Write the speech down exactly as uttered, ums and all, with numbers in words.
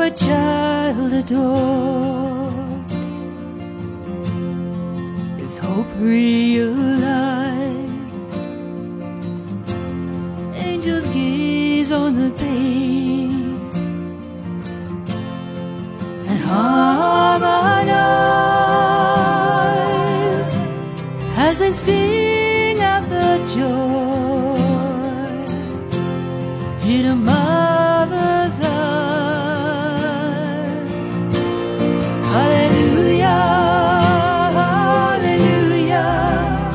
a child adored. Is hope realized? Angels gaze on the babe and harmonize as they sing out the joy in a mother's eyes.